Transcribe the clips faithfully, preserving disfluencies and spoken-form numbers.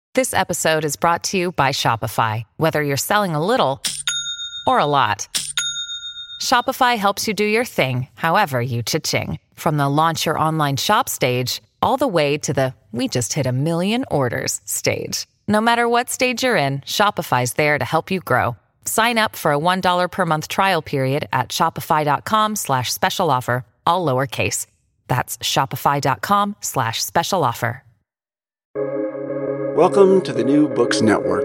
This episode is brought to you by Shopify. Whether you're selling a little or a lot, Shopify helps you do your thing, however you cha-ching. From the launch your online shop stage, all the way to the we just hit a million orders stage. No matter what stage you're in, Shopify's there to help you grow. Sign up for a one dollar per month trial period at shopify.com slash special offer, all lowercase. That's shopify.com slash special offer. Welcome to the New Books Network.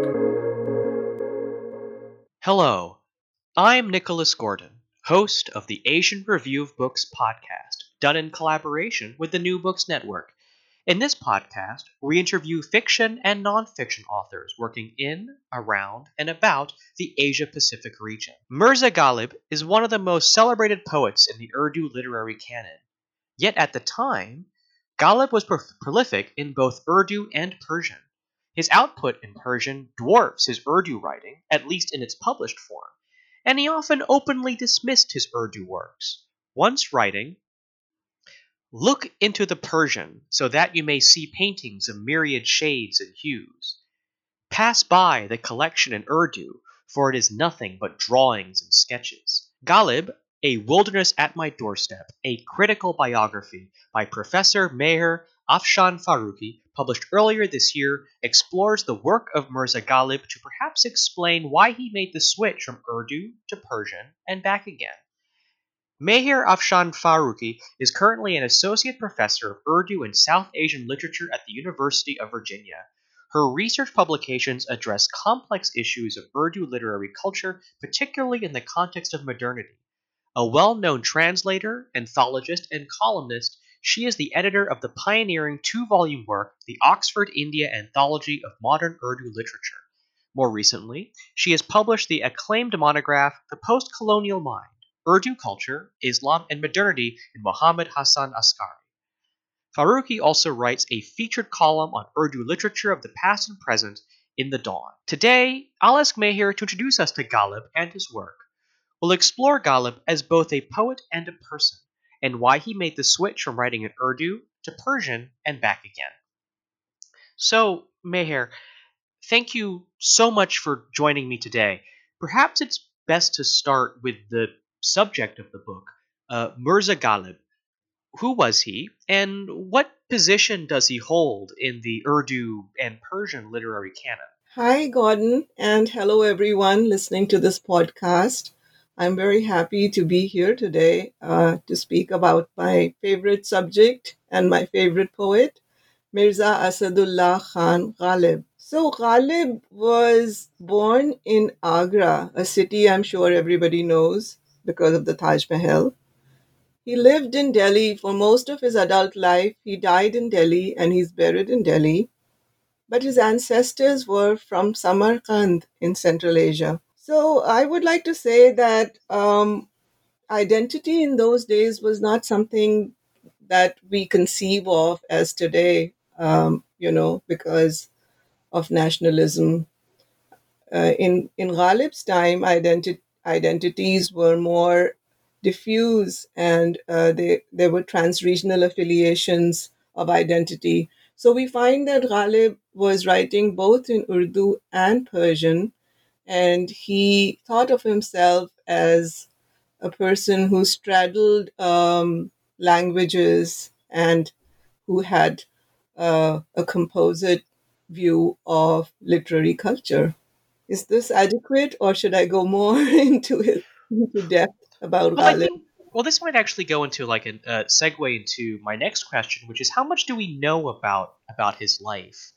Hello, I'm Nicholas Gordon, host of the Asian Review of Books podcast, done in collaboration with the New Books Network. In this podcast, we interview fiction and nonfiction authors working in, around, and about the Asia-Pacific region. Mirza Ghalib is one of the most celebrated poets in the Urdu literary canon. Yet at the time, Ghalib was pro- prolific in both Urdu and Persian. His output in Persian dwarfs his Urdu writing, at least in its published form, and he often openly dismissed his Urdu works, once writing, "Look into the Persian, so that you may see paintings of myriad shades and hues. Pass by the collection in Urdu, for it is nothing but drawings and sketches." Ghalib, A Wilderness at My Doorstep, a critical biography by Professor Meher Afshan Farooqi, published earlier this year, explores the work of Mirza Ghalib to perhaps explain why he made the switch from Urdu to Persian and back again. Meher Afshan Farooqi is currently an associate professor of Urdu and South Asian literature at the University of Virginia. Her research publications address complex issues of Urdu literary culture, particularly in the context of modernity. A well-known translator, anthologist, and columnist, she is the editor of the pioneering two-volume work, The Oxford India Anthology of Modern Urdu Literature. More recently, she has published the acclaimed monograph, The Post-Colonial Mind, Urdu Culture, Islam, and Modernity in Muhammad Hassan Askari. Farooqi also writes a featured column on Urdu literature of the past and present in The Dawn. Today, I'll ask Meher to introduce us to Ghalib and his work. We'll explore Ghalib as both a poet and a person, and why he made the switch from writing in Urdu to Persian and back again. So, Meher, thank you so much for joining me today. Perhaps it's best to start with the subject of the book, uh, Mirza Ghalib. Who was he, and what position does he hold in the Urdu and Persian literary canon? Hi, Gordon, and hello, everyone listening to this podcast. I'm very happy to be here today uh, to speak about my favorite subject and my favorite poet, Mirza Asadullah Khan Ghalib. So Ghalib was born in Agra, a city I'm sure everybody knows because of the Taj Mahal. He lived in Delhi for most of his adult life. He died in Delhi and he's buried in Delhi. But his ancestors were from Samarkand in Central Asia. So I would like to say that um, identity in those days was not something that we conceive of as today, um, you know, because of nationalism. Uh, in, in Ghalib's time, identi- identities were more diffuse and uh, they, there were trans-regional affiliations of identity. So we find that Ghalib was writing both in Urdu and Persian, and he thought of himself as a person who straddled um, languages and who had uh, a composite view of literary culture. Is this adequate, or should I go more into it, into depth about Well, I Ghalib? think well, this might actually go into like a uh, segue into my next question, which is how much do we know about about his life?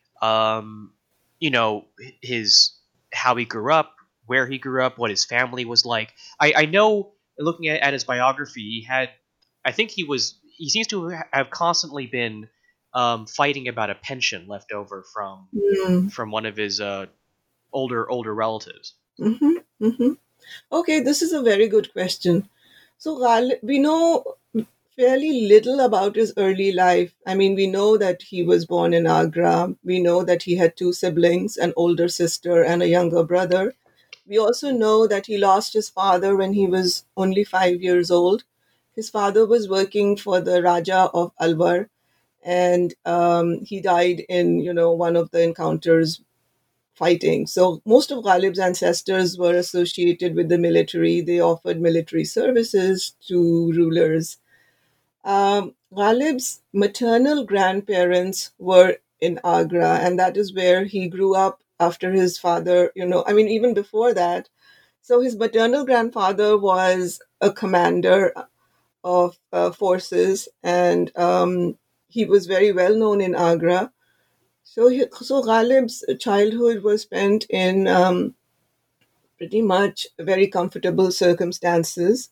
Um, you know, his how he grew up, where he grew up, what his family was like. I, I know, looking at, at his biography, he had, I think he was, he seems to have constantly been um, fighting about a pension left over from Mm. from one of his uh, older older relatives. Mm-hmm, mm-hmm. Okay, this is a very good question. So Ghalib, we know fairly little about his early life. I mean, we know that he was born in Agra. We know that he had two siblings, an older sister and a younger brother. We also know that he lost his father when he was only five years old. His father was working for the Raja of Alwar, and um, he died in, you know, one of the encounters fighting. So most of Ghalib's ancestors were associated with the military. They offered military services to rulers. Um, Ghalib's maternal grandparents were in Agra, and that is where he grew up after his father, you know, I mean, even before that. So his maternal grandfather was a commander of uh, forces, and um, he was very well known in Agra. So, he, so Ghalib's childhood was spent in um, pretty much very comfortable circumstances.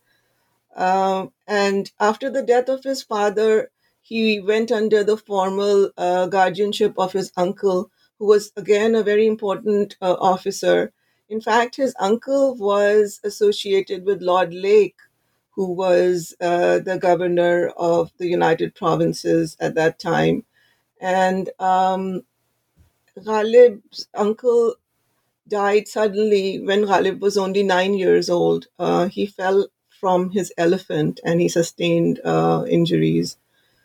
Uh, and after the death of his father, he went under the formal uh, guardianship of his uncle, who was again a very important uh, officer. In fact, his uncle was associated with Lord Lake, who was uh, the governor of the United Provinces at that time. And um, Ghalib's uncle died suddenly when Ghalib was only nine years old. Uh, he fell from his elephant and he sustained uh, injuries.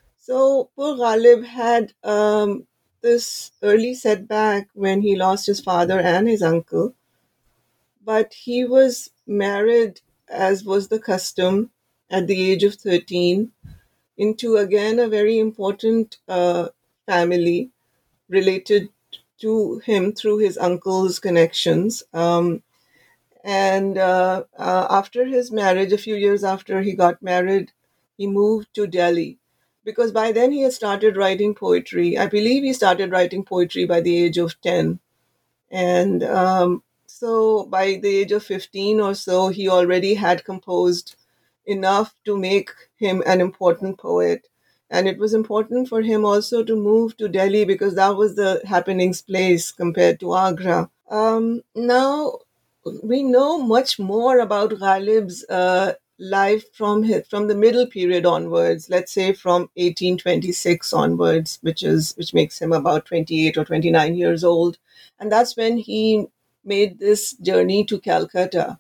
So poor Ghalib had um, this early setback when he lost his father and his uncle. But he was married, as was the custom, at the age of thirteen, into again a very important uh, family related to him through his uncle's connections. Um, and uh, uh, after his marriage, a few years after he got married, he moved to Delhi because by then he had started writing poetry. I believe he started writing poetry by the age of ten. And um, so by the age of fifteen or so, he already had composed enough to make him an important poet. And it was important for him also to move to Delhi because that was the happenings place compared to Agra. Um, now, we know much more about Ghalib's uh, life from his, from the middle period onwards. Let's say from eighteen twenty-six onwards, which is which makes him about twenty-eight or twenty-nine years old, and that's when he made this journey to Calcutta.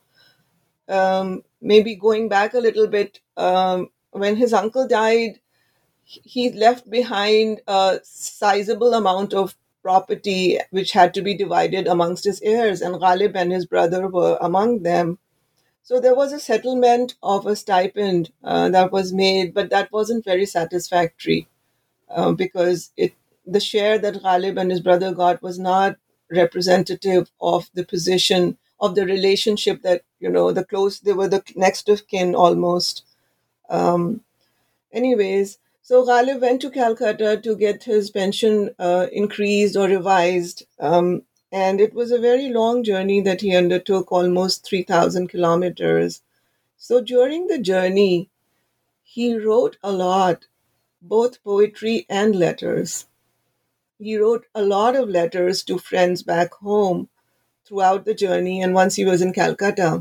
Um, maybe going back a little bit, um, when his uncle died, he left behind a sizable amount of property which had to be divided amongst his heirs, and Ghalib and his brother were among them. So there was a settlement of a stipend uh, that was made, but that wasn't very satisfactory uh, because it the share that Ghalib and his brother got was not representative of the position of the relationship that, you know, the close, they were the next of kin almost. Um, Anyways, so Ghalib went to Calcutta to get his pension uh, increased or revised. Um, and it was a very long journey that he undertook, almost three thousand kilometers. So during the journey, he wrote a lot, both poetry and letters. He wrote a lot of letters to friends back home throughout the journey and once he was in Calcutta.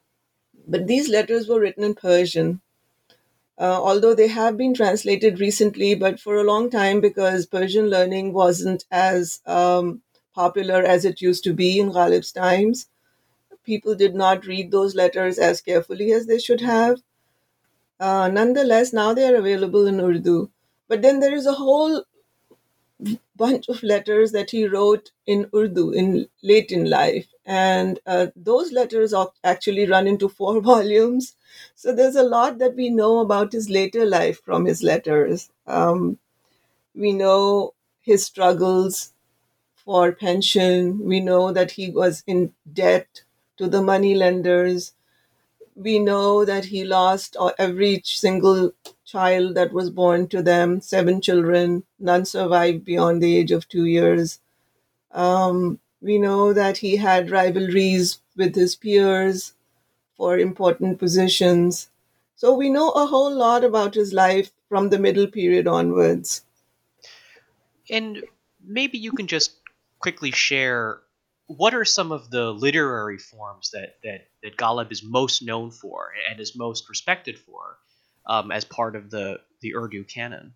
But these letters were written in Persian. Uh, although they have been translated recently, but for a long time, because Persian learning wasn't as um, popular as it used to be in Ghalib's times, people did not read those letters as carefully as they should have. Uh, nonetheless, now they are available in Urdu. But then there is a whole bunch of letters that he wrote in Urdu in late in life. And uh, those letters actually run into four volumes. So there's a lot that we know about his later life from his letters. Um, we know his struggles for pension. We know that he was in debt to the money lenders. We know that he lost every single child that was born to them, seven children. None survived beyond the age of two years. Um, we know that he had rivalries with his peers for important positions. So we know a whole lot about his life from the middle period onwards. And maybe you can just quickly share what are some of the literary forms that that that Ghalib is most known for and is most respected for um, as part of the the Urdu canon.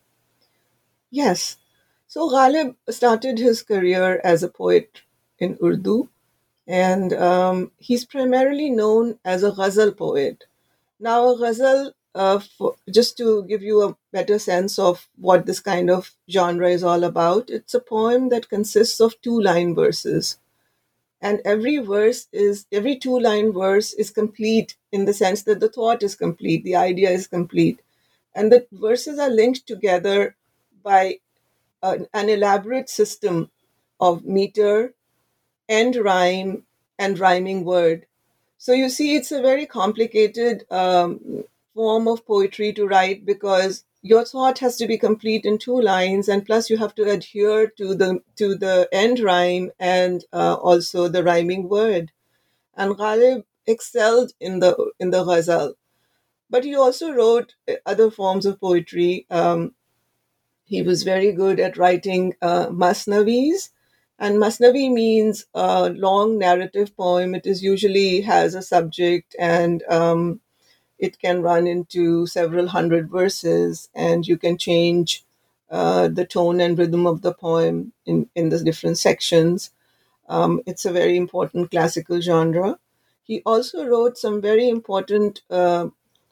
Yes. So Ghalib started his career as a poet in Urdu, and um, he's primarily known as a ghazal poet. Now, a ghazal uh, for, just to give you a better sense of what this kind of genre is all about, it's a poem that consists of two line verses. And every verse is, every two line verse is complete in the sense that the thought is complete, the idea is complete. And the verses are linked together by an, an elaborate system of meter, end rhyme, and rhyming word. So you see, it's a very complicated um, form of poetry to write because your thought has to be complete in two lines, and plus you have to adhere to the to the end rhyme and uh, also the rhyming word. And Ghalib excelled in the in the ghazal, but he also wrote uh, other forms of poetry. Um, he was very good at writing uh, masnavis, and masnavi means a long narrative poem. It is usually has a subject, and um, it can run into several hundred verses, and you can change uh, the tone and rhythm of the poem in, in the different sections. Um, it's a very important classical genre. He also wrote some very important uh,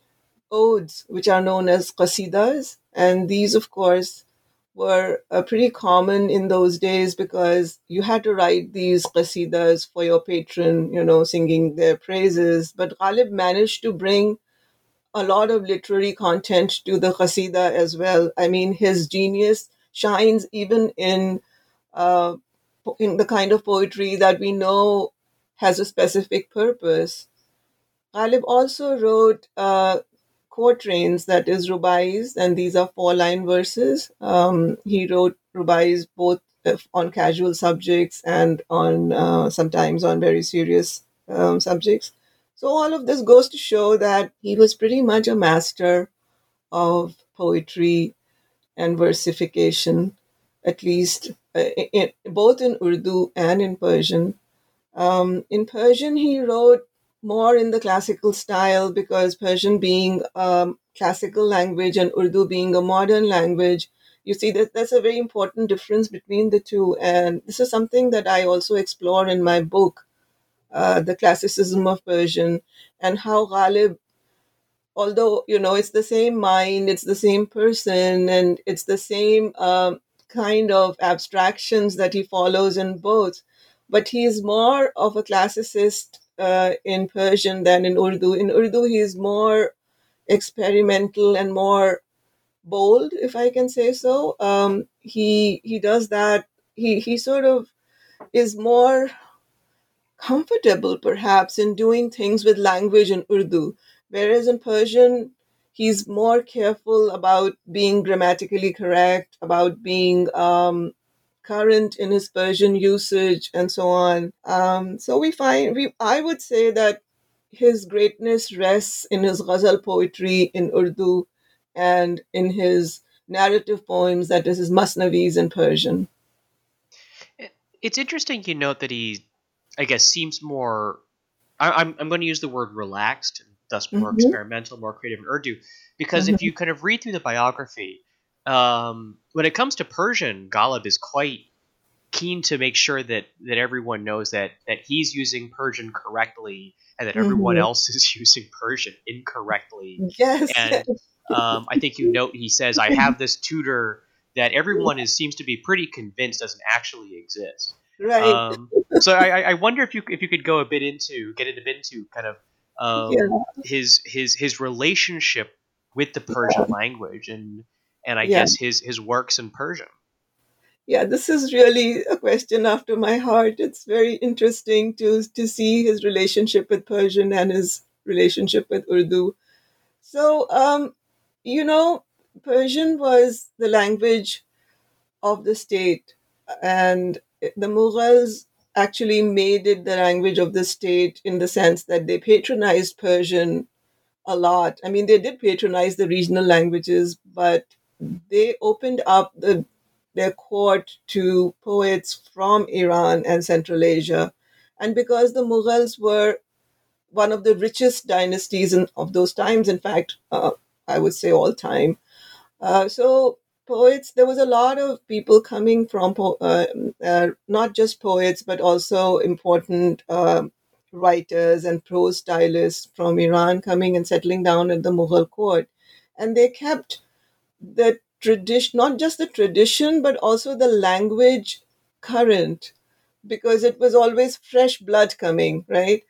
odes, which are known as qasidas, and these, of course, were uh, pretty common in those days because you had to write these qasidas for your patron, you know, singing their praises. But Ghalib managed to bring a lot of literary content to the qasida as well. I mean, his genius shines even in uh, in the kind of poetry that we know has a specific purpose. Ghalib also wrote uh, quatrains, that is rubais, and these are four-line verses. Um, he wrote rubais both uh, on casual subjects and on uh, sometimes on very serious um, subjects. So all of this goes to show that he was pretty much a master of poetry and versification, at least uh, in, both in Urdu and in Persian. Um, in Persian, he wrote more in the classical style because Persian being a classical language and Urdu being a modern language, you see that that's a very important difference between the two. And this is something that I also explore in my book, uh, The Classicism of Persian, and how Ghalib, although, you know, it's the same mind, it's the same person, and it's the same um, kind of abstractions that he follows in both, but he is more of a classicist uh, in Persian than in Urdu. In Urdu, he is more experimental and more bold, if I can say so. Um, he he does that. He he sort of is more comfortable, perhaps, in doing things with language in Urdu, whereas in Persian, he's more careful about being grammatically correct, about being um, current in his Persian usage, and so on. Um, so we find, we I would say that his greatness rests in his ghazal poetry in Urdu and in his narrative poems, that is, his masnavis in Persian. It- It's interesting you note that he, I guess, seems more. I, I'm I'm going to use the word relaxed, and thus more Mm-hmm. experimental, more creative in Urdu, because if you kind of read through the biography, um, when it comes to Persian, Ghalib is quite keen to make sure that that everyone knows that that he's using Persian correctly and that everyone Mm-hmm. else is using Persian incorrectly. Yes, And um, I think you note he says, "I have this tutor that everyone is seems to be pretty convinced doesn't actually exist." right. Um, so I, I I wonder if you if you could go a bit into get a bit into kind of um, Yeah, his his his relationship with the Persian language and and I yeah. guess his his works in Persian. Yeah, this is really a question after my heart. It's very interesting to to see his relationship with Persian and his relationship with Urdu. So, um, you know, Persian was the language of the state, and the Mughals actually made it the language of the state in the sense that they patronized Persian a lot. I mean, they did patronize the regional languages, but they opened up the, their court to poets from Iran and Central Asia. And because the Mughals were one of the richest dynasties in, of those times, in fact, uh, I would say all time. Uh, so poets, there was a lot of people coming from, po- uh, uh, not just poets, but also important uh, writers and prose stylists from Iran coming and settling down at the Mughal court. And they kept the tradition, not just the tradition, but also the language current, because it was always fresh blood coming, right?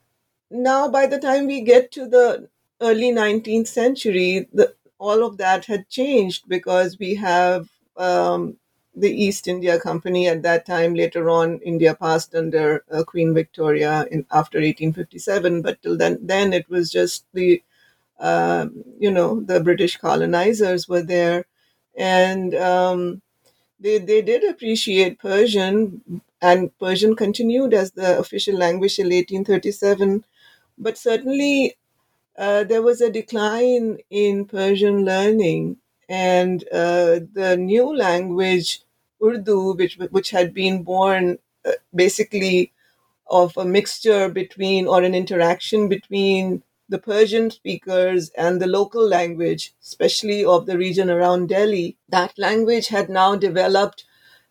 Now, by the time we get to the early nineteenth century, the, all of that had changed because we have um, the East India Company at that time. Later on, India passed under uh, Queen Victoria in after eighteen fifty-seven, but till then, then it was just the um, you know the British colonizers were there, and um, they they did appreciate Persian, and Persian continued as the official language till eighteen thirty-seven. But certainly, uh, there was a decline in Persian learning, and uh, the new language, Urdu, which which had been born uh, basically of a mixture between or an interaction between the Persian speakers and the local language, especially of the region around Delhi. That language had now developed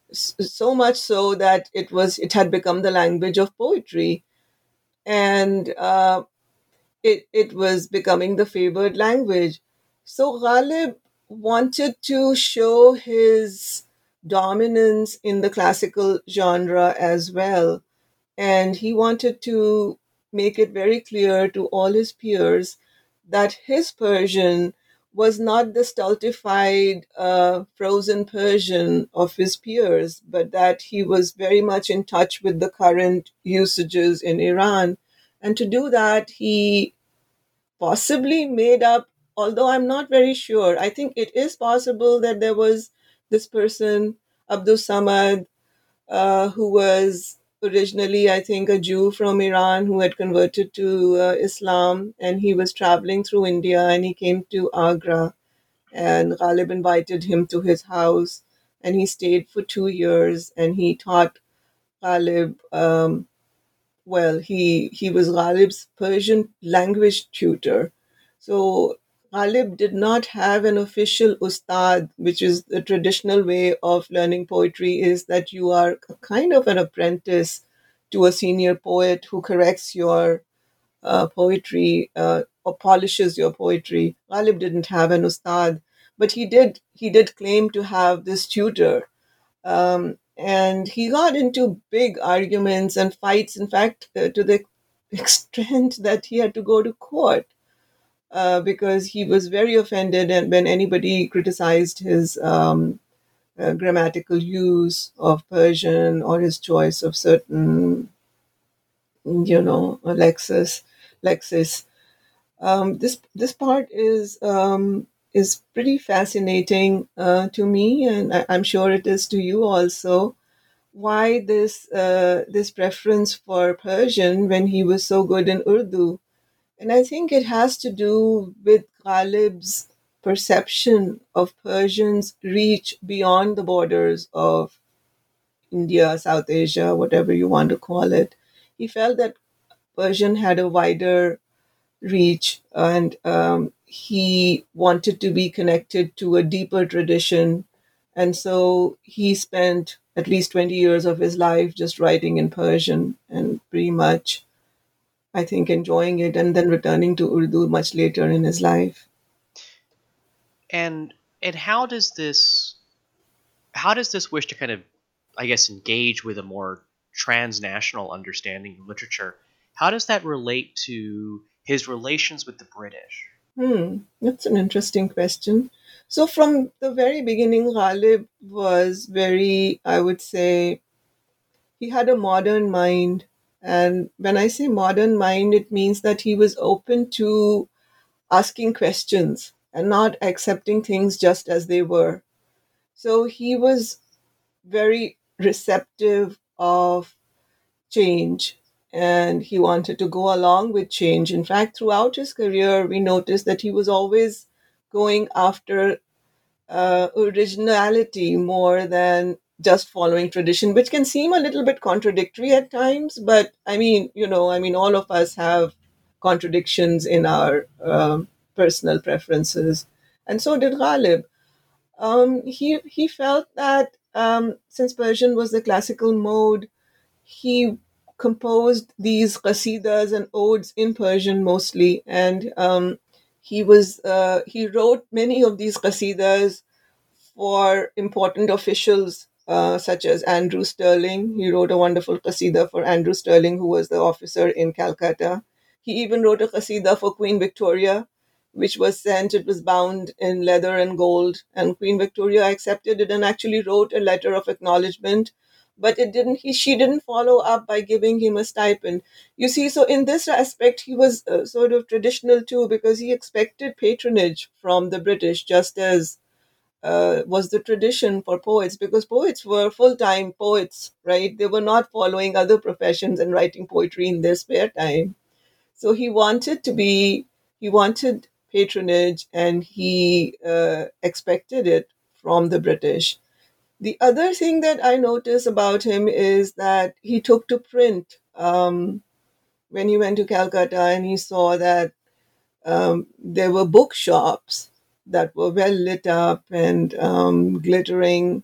so much so that it was it had become the language of poetry, and uh, it, it was becoming the favored language. So Ghalib wanted to show his dominance in the classical genre as well. And he wanted to make it very clear to all his peers that his Persian was not the stultified, uh, frozen Persian of his peers, but that he was very much in touch with the current usages in Iran. And to do that, he possibly made up, although I'm not very sure. I think it is possible that there was this person, Abdus Samad, uh, who was originally, I think, a Jew from Iran who had converted to uh, Islam, and he was traveling through India and he came to Agra, and Ghalib invited him to his house, and he stayed for two years and he taught Ghalib. Um, well, he he was Ghalib's Persian language tutor. So Ghalib did not have an official ustad, which is the traditional way of learning poetry, is that you are kind of an apprentice to a senior poet who corrects your uh, poetry uh, or polishes your poetry. Ghalib didn't have an ustad, but he did he did claim to have this tutor, um, and he got into big arguments and fights, in fact, uh, to the extent that he had to go to court uh, because he was very offended and when anybody criticized his um, uh, grammatical use of Persian or his choice of certain, you know, lexis, lexis. Um, this this part is um, is pretty fascinating uh, to me, and I, I'm sure it is to you also. Why this uh, this preference for Persian when he was so good in Urdu? And I think it has to do with Ghalib's perception of Persian's reach beyond the borders of India, South Asia, whatever you want to call it. He felt that Persian had a wider reach, and um, he wanted to be connected to a deeper tradition. And so he spent at least twenty years of his life just writing in Persian and pretty much, I think, enjoying it and then returning to Urdu much later in his life. And and how does this how does this wish to kind of, I guess, engage with a more transnational understanding of literature? How does that relate to his relations with the British? Hmm, that's an interesting question. So from the very beginning, Ghalib was very, I would say, he had a modern mind. And when I say modern mind, it means that he was open to asking questions and not accepting things just as they were. So he was very receptive of change and he wanted to go along with change. In fact, throughout his career, we noticed that he was always going after uh, originality more than just following tradition, which can seem a little bit contradictory at times. But I mean, you know, I mean, all of us have contradictions in our um, personal preferences. And so did Ghalib. Um, he, he felt that um, since Persian was the classical mode, he composed these qasidas and odes in Persian mostly, and um, he was uh, he wrote many of these qasidas for important officials uh, such as Andrew Sterling. He wrote a wonderful qasida for Andrew Sterling, who was the officer in Calcutta. He even wrote a qasida for Queen Victoria, which was sent, it was bound in leather and gold, and Queen Victoria accepted it and actually wrote a letter of acknowledgement. But it didn't. He she didn't follow up by giving him a stipend. You see, so in this aspect, he was uh, sort of traditional too, because he expected patronage from the British, just as uh, was the tradition for poets, because poets were full-time poets, right? They were not following other professions and writing poetry in their spare time. So he wanted to be, he wanted patronage, and he uh, expected it from the British. The other thing that I notice about him is that he took to print um, when he went to Calcutta, and he saw that um, there were bookshops that were well lit up and um, glittering,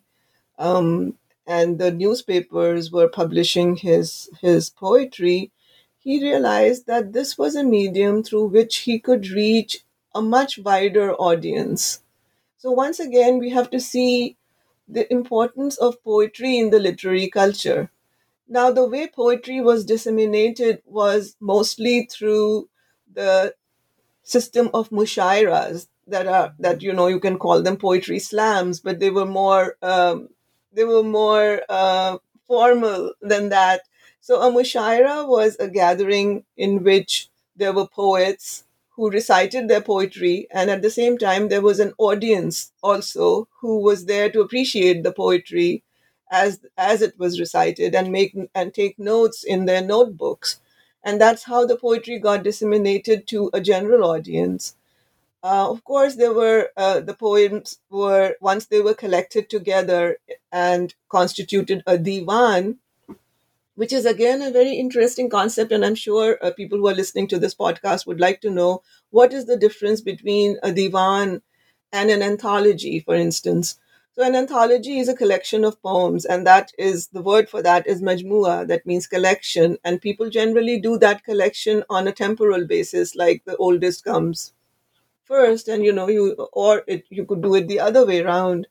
um, and the newspapers were publishing his his poetry. He realized that this was a medium through which he could reach a much wider audience. So once again, we have to see the importance of poetry in the literary culture. Now, the way poetry was disseminated was mostly through the system of mushairas that are that you know you can call them poetry slams, but they were more um, they were more uh, formal than that. So a mushaira was a gathering in which there were poets who recited their poetry, and at the same time there was an audience also who was there to appreciate the poetry as as it was recited and make and take notes in their notebooks. And that's how the poetry got disseminated to a general audience. Uh, of course, there were uh, the poems were once they were collected together and constituted a divan, which is again a very interesting concept. And I'm sure uh, people who are listening to this podcast would like to know what is the difference between a divan and an anthology, for instance. So an anthology is a collection of poems, and that is the word for that is majmua, that means collection. And people generally do that collection on a temporal basis, like the oldest comes first, and you know, you or it, you could do it the other way around.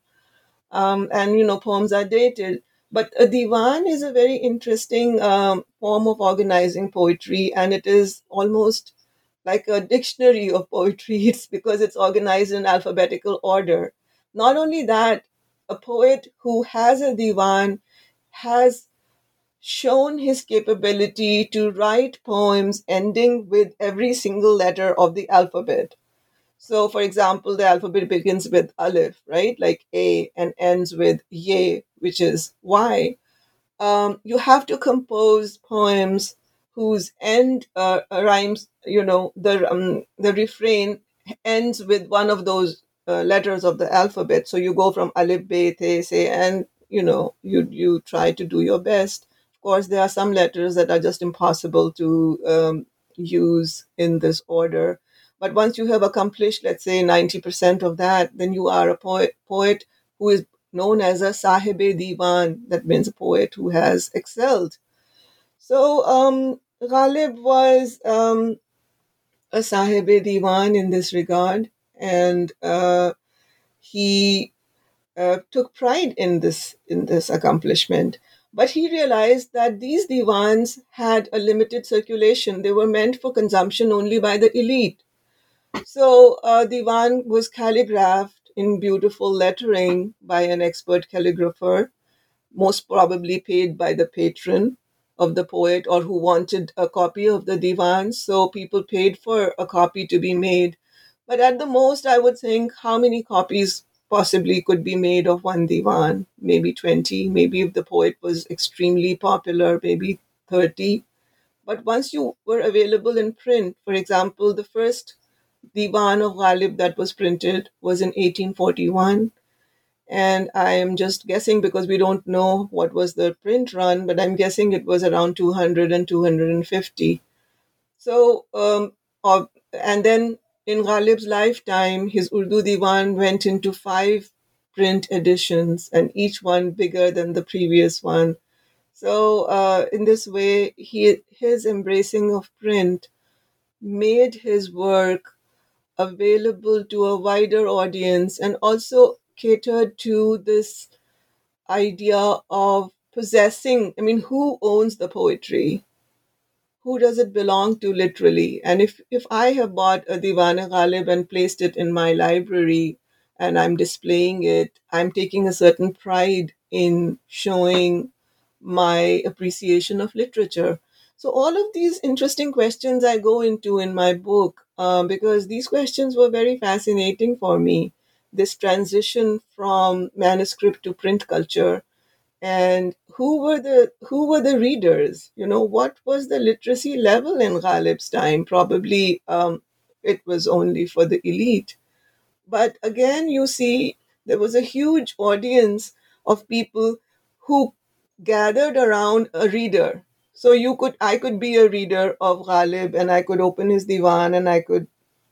Um, and you know, poems are dated. But a divan is a very interesting um, form of organizing poetry, and it is almost like a dictionary of poetry. It's because it's organized in alphabetical order. Not only that, a poet who has a divan has shown his capability to write poems ending with every single letter of the alphabet. So, for example, the alphabet begins with Aleph, right? Like A, and ends with Ye, which is Y. Um, you have to compose poems whose end uh, rhymes, you know, the um, the refrain ends with one of those uh, letters of the alphabet. So you go from Aleph, Be, Te, Se, and you know, you you try to do your best. Of course, there are some letters that are just impossible to um, use in this order. But once you have accomplished, let's say, ninety percent of that, then you are a poet, poet who is known as a Sahibe Diwan. That means a poet who has excelled. So um, Ghalib was um, a Sahibe Diwan in this regard, and uh, he uh, took pride in this in this accomplishment. But he realized that these divans had a limited circulation. They were meant for consumption only by the elite. So uh, divan was calligraphed in beautiful lettering by an expert calligrapher, most probably paid by the patron of the poet or who wanted a copy of the divan. So people paid for a copy to be made. But at the most, I would think how many copies possibly could be made of one divan? Maybe twenty, maybe if the poet was extremely popular, maybe thirty. But once you were available in print, for example, the first Divan of Ghalib that was printed was in eighteen forty-one. And I am just guessing because we don't know what was the print run, but I'm guessing it was around two hundred and two hundred fifty. So, um, uh, and then in Ghalib's lifetime, his Urdu Divan went into five print editions, and each one bigger than the previous one. So uh, in this way, he his embracing of print made his work available to a wider audience and also catered to this idea of possessing. I mean, who owns the poetry? Who does it belong to literally? And if, if I have bought a Diwan-e Ghalib and placed it in my library and I'm displaying it, I'm taking a certain pride in showing my appreciation of literature. So, all of these interesting questions I go into in my book uh, because these questions were very fascinating for me. This transition from manuscript to print culture, and who were the who were the readers, you know, what was the literacy level in Ghalib's time? Probably um, it was only for the elite, but again you see there was a huge audience of people who gathered around a reader. So you could I could be a reader of Ghalib and I could open his divan and I could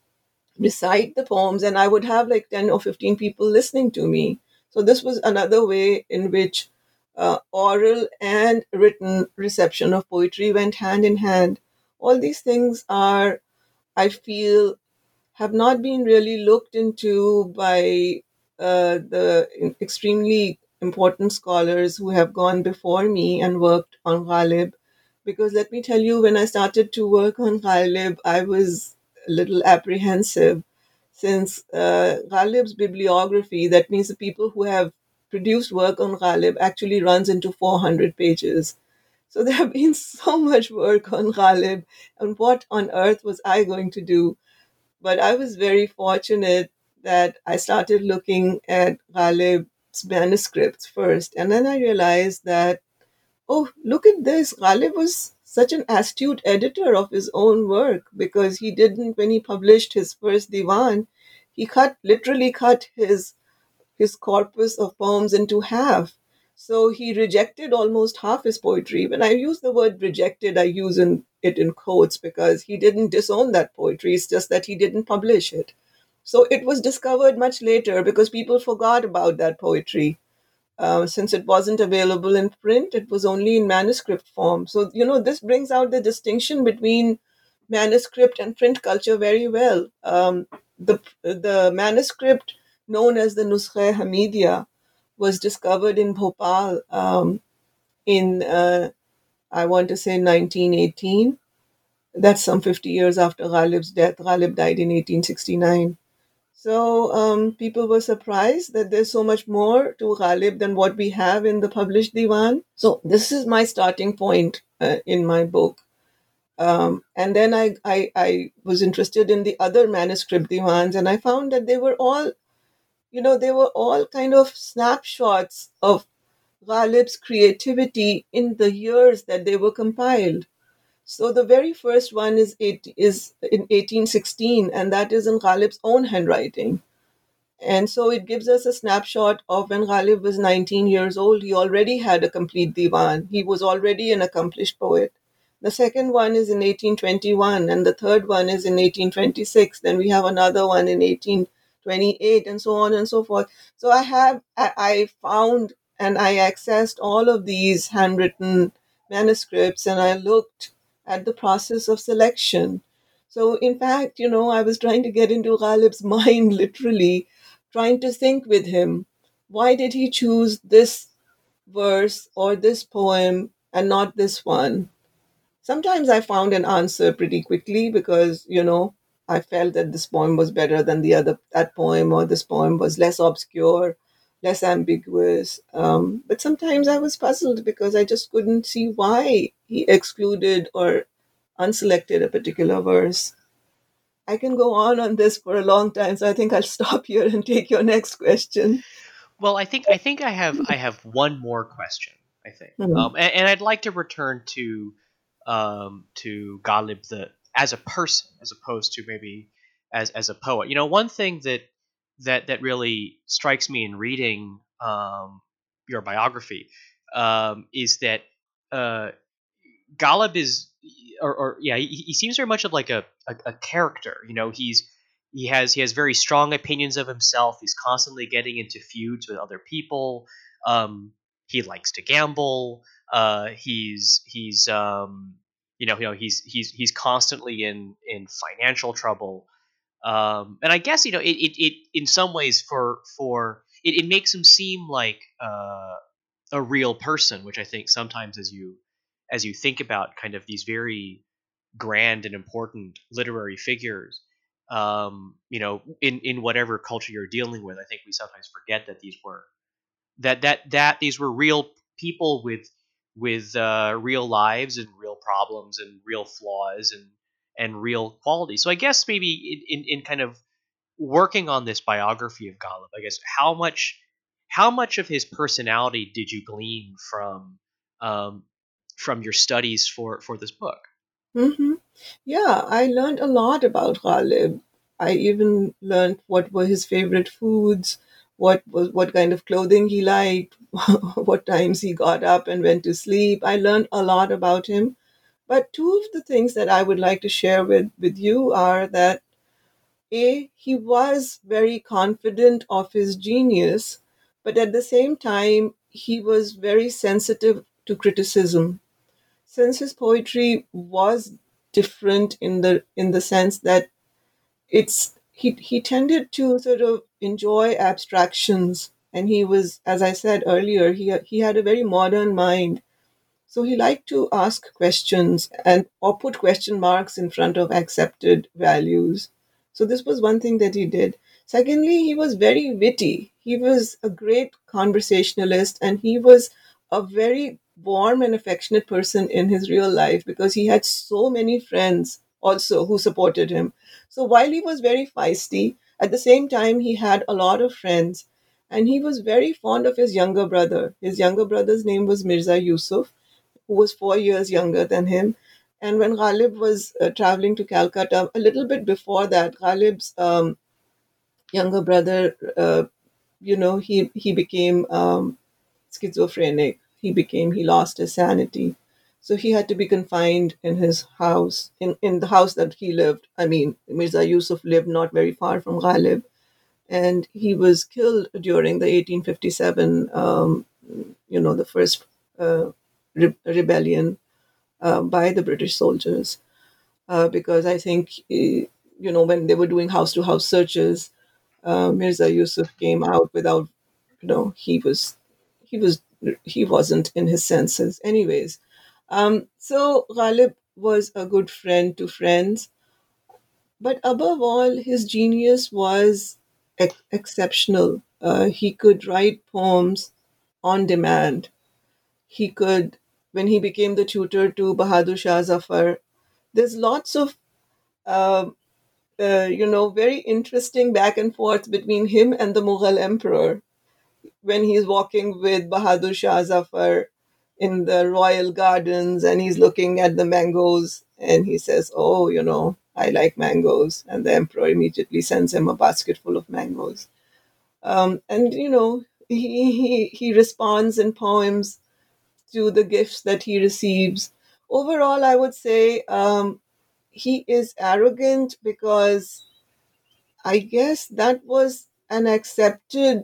recite the poems and I would have like ten or fifteen people listening to me. So this was another way in which uh, oral and written reception of poetry went hand in hand. All these things are, I feel, have not been really looked into by uh, the extremely important scholars who have gone before me and worked on Ghalib. Because let me tell you, when I started to work on Ghalib, I was a little apprehensive since uh, Ghalib's bibliography, that means the people who have produced work on Ghalib, actually runs into four hundred pages. So there have been so much work on Ghalib, and what on earth was I going to do? But I was very fortunate that I started looking at Ghalib's manuscripts first. And then I realized that, oh, look at this. Ghalib was such an astute editor of his own work because he didn't, when he published his first divan, he cut, literally cut his his corpus of poems into half. So he rejected almost half his poetry. When I use the word rejected, I use in, it in quotes because he didn't disown that poetry. It's just that he didn't publish it. So it was discovered much later because people forgot about that poetry. Uh, since it wasn't available in print, it was only in manuscript form. So, you know, this brings out the distinction between manuscript and print culture very well. Um, the, the manuscript known as the Nuskhe Hamidia was discovered in Bhopal um, in, uh, I want to say, nineteen eighteen. That's some fifty years after Ghalib's death. Ghalib died in eighteen sixty-nine. So um, people were surprised that there's so much more to Ghalib than what we have in the published divan. So this is my starting point uh, in my book. Um, and then I, I, I was interested in the other manuscript divans, and I found that they were all, you know, they were all kind of snapshots of Ghalib's creativity in the years that they were compiled. So the very first one is eight, is in eighteen sixteen, and that is in Ghalib's own handwriting. And so it gives us a snapshot of when Ghalib was nineteen years old. He already had a complete divan. He was already an accomplished poet. The second one is in eighteen twenty-one, and the third one is in eighteen twenty-six. Then we have another one in eighteen twenty-eight, and so on and so forth. So I have, I, I found and I accessed all of these handwritten manuscripts, and I looked at the process of selection. So, in fact, you know, I was trying to get into Ghalib's mind literally, trying to think with him. Why did he choose this verse or this poem and not this one? Sometimes I found an answer pretty quickly because, you know, I felt that this poem was better than the other, that poem, or this poem was less obscure, less ambiguous. Um, but sometimes I was puzzled because I just couldn't see why he excluded or unselected a particular verse. I can go on on this for a long time, so I think I'll stop here and take your next question. Well, I think I think I have I have one more question. I think, Hmm. um, and, and I'd like to return to um, to Ghalib the as a person, as opposed to maybe as as a poet. You know, one thing that that that really strikes me in reading um, your biography um, is that uh, Ghalib is, or, or yeah, he, he seems very much of like a, a a character. You know, he's he has he has very strong opinions of himself. He's constantly getting into feuds with other people. Um, he likes to gamble. Uh, he's he's um, you know you know he's he's he's constantly in in financial trouble. Um, and I guess you know it, it, it in some ways for for it, it makes him seem like uh, a real person, which I think sometimes as you as you think about kind of these very grand and important literary figures, um, you know, in in whatever culture you're dealing with, I think we sometimes forget that these were that that that these were real people with with uh, real lives and real problems and real flaws and and real qualities. So I guess maybe in, in, in kind of working on this biography of Golub, I guess how much how much of his personality did you glean from um, from your studies for for this book? hmm Yeah, I learned a lot about Ghalib. I even learned what were his favorite foods, what was what kind of clothing he liked, what times he got up and went to sleep. I learned a lot about him. But two of the things that I would like to share with, with you are that A, he was very confident of his genius, but at the same time, he was very sensitive to criticism. Since his poetry was different in the in the sense that it's he he tended to sort of enjoy abstractions, and he was, as I said earlier, he he had a very modern mind, so he liked to ask questions and or put question marks in front of accepted values. So this was one thing that he did. Secondly, he was very witty. He was a great conversationalist, and he was a very warm and affectionate person in his real life because he had so many friends also who supported him. So while he was very feisty, at the same time he had a lot of friends, and he was very fond of his younger brother. His younger brother's name was Mirza Yusuf, who was four years younger than him. And when Ghalib was uh, traveling to Calcutta, a little bit before that, Ghalib's um, younger brother, uh, you know, he, he became um, schizophrenic. He became, he lost his sanity. So he had to be confined in his house, in, in the house that he lived. I mean, Mirza Yusuf lived not very far from Ghalib. And he was killed during the eighteen fifty-seven, um, you know, the first uh, re- rebellion uh, by the British soldiers, uh, because I think, eh, you know, when they were doing house to house searches, uh, Mirza Yusuf came out without, you know, he was, he was, he wasn't in his senses. Anyways, um, so Ghalib was a good friend to friends, but above all, his genius was ex- exceptional. Uh, he could write poems on demand. He could, when he became the tutor to Bahadur Shah Zafar, there's lots of, uh, uh, you know, very interesting back and forth between him and the Mughal emperor when he's walking with Bahadur Shah Zafar in the royal gardens and he's looking at the mangoes and he says, "Oh, you know, I like mangoes." And the emperor immediately sends him a basket full of mangoes. Um, and, you know, he, he, he responds in poems to the gifts that he receives. Overall, I would say um, he is arrogant because I guess that was an accepted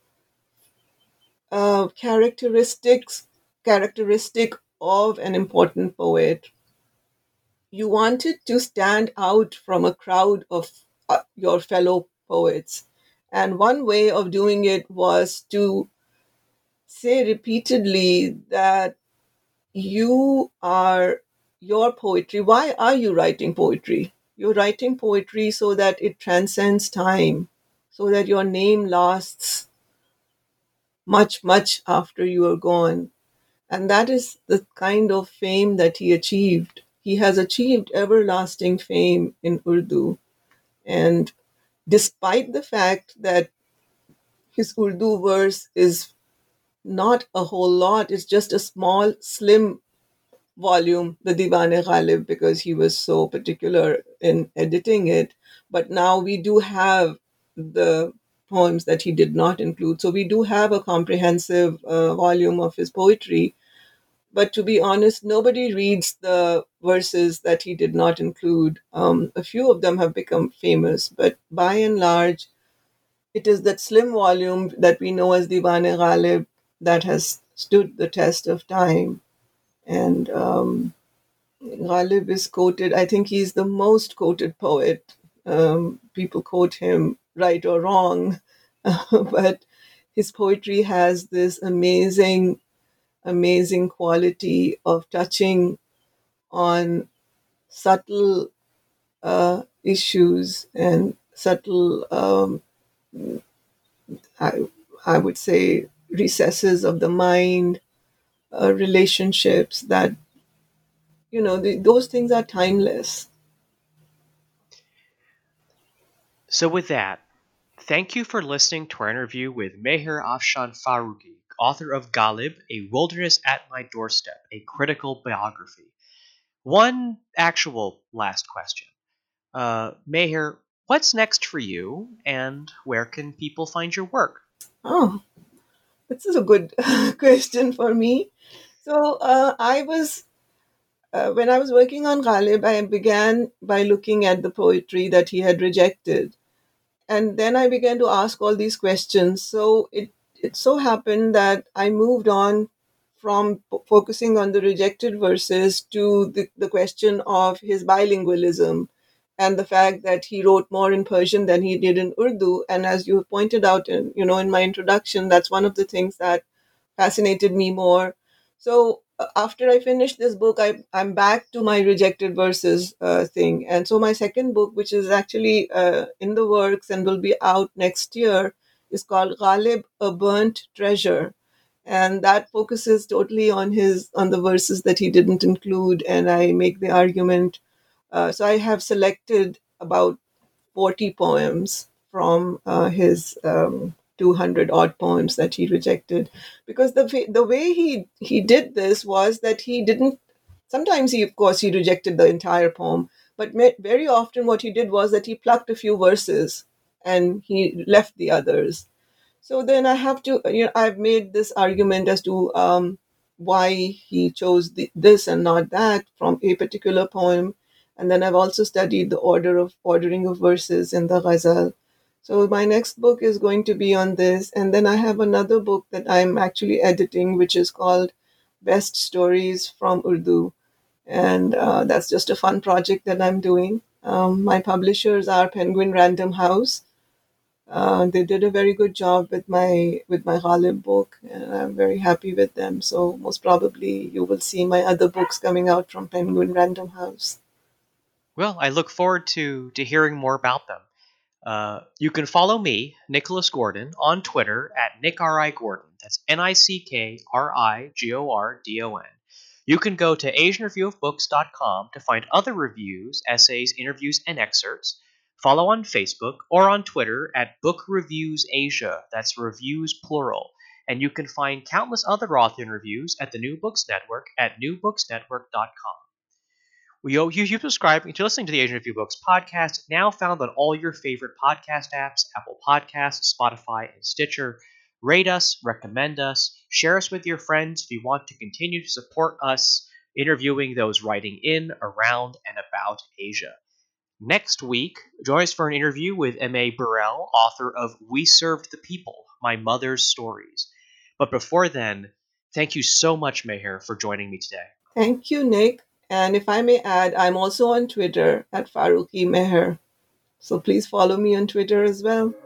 uh, characteristics characteristic of an important poet. You wanted to stand out from a crowd of uh, your fellow poets, and one way of doing it was to say repeatedly that you are your poetry. Why are you writing poetry? You're writing poetry so that it transcends time, so that your name lasts much, much after you are gone. And that is the kind of fame that he achieved. He has achieved everlasting fame in Urdu. And despite the fact that his Urdu verse is not a whole lot, it's just a small, slim volume, the Diwan-e Ghalib, because he was so particular in editing it. But now we do have the poems that he did not include. So we do have a comprehensive uh, volume of his poetry. But to be honest, nobody reads the verses that he did not include. Um, a few of them have become famous, but by and large, it is that slim volume that we know as Diwan-e Ghalib that has stood the test of time. And um, Ghalib is quoted, I think he's the most quoted poet. Um, people quote him right or wrong, but his poetry has this amazing, amazing quality of touching on subtle uh, issues and subtle, um, I, I would say, recesses of the mind, uh, relationships that, you know, the, those things are timeless. So, with that, thank you for listening to our interview with Meher Afshan Faruqi, author of Ghalib, A Wilderness at My Doorstep, a critical biography. One actual last question. Uh, Meher, what's next for you, and where can people find your work? Oh, this is a good question for me. So uh, I was, uh, when I was working on Ghalib, I began by looking at the poetry that he had rejected. And then I began to ask all these questions. So it, it so happened that I moved on from p- focusing on the rejected verses to the, the question of his bilingualism and the fact that he wrote more in Persian than he did in Urdu. And as you pointed out in, you know, in my introduction, that's one of the things that fascinated me more. So uh, after I finished this book, I, I'm back to my rejected verses uh, thing. And so my second book, which is actually uh, in the works and will be out next year, is called Ghalib, A Burnt Treasure. And that focuses totally on his on the verses that he didn't include. And I make the argument. Uh, so I have selected about forty poems from uh, his um, two hundred odd poems that he rejected, because the fa- the way he he did this was that he didn't, sometimes he, of course, he rejected the entire poem, but me- very often what he did was that he plucked a few verses and he left the others. So then I have to, you know, I've made this argument as to um, why he chose the, this and not that from a particular poem. And then I've also studied the order of ordering of verses in the Ghazal. So my next book is going to be on this. And then I have another book that I'm actually editing, which is called Best Stories from Urdu. And uh, that's just a fun project that I'm doing. Um, my publishers are Penguin Random House. Uh, they did a very good job with my with my Ghalib book, and I'm very happy with them. So most probably you will see my other books coming out from Penguin Random House. Well, I look forward to, to hearing more about them. Uh, you can follow me, Nicholas Gordon, on Twitter at Nick R I Gordon. That's N I C K R I G O R D O N. You can go to asian review of books dot com to find other reviews, essays, interviews, and excerpts. Follow on Facebook or on Twitter at Book Reviews Asia. That's reviews plural. And you can find countless other author interviews at the New Books Network at new books network dot com. We owe you you subscribing to listening to the Asian Review Books podcast, now found on all your favorite podcast apps, Apple Podcasts, Spotify, and Stitcher. Rate us, recommend us, share us with your friends if you want to continue to support us interviewing those writing in, around, and about Asia. Next week, join us for an interview with M A Burrell, author of We Served the People, My Mother's Stories. But before then, thank you so much, Meher, for joining me today. Thank you, Nick. And if I may add, I'm also on Twitter at Faruqi Meher. So please follow me on Twitter as well.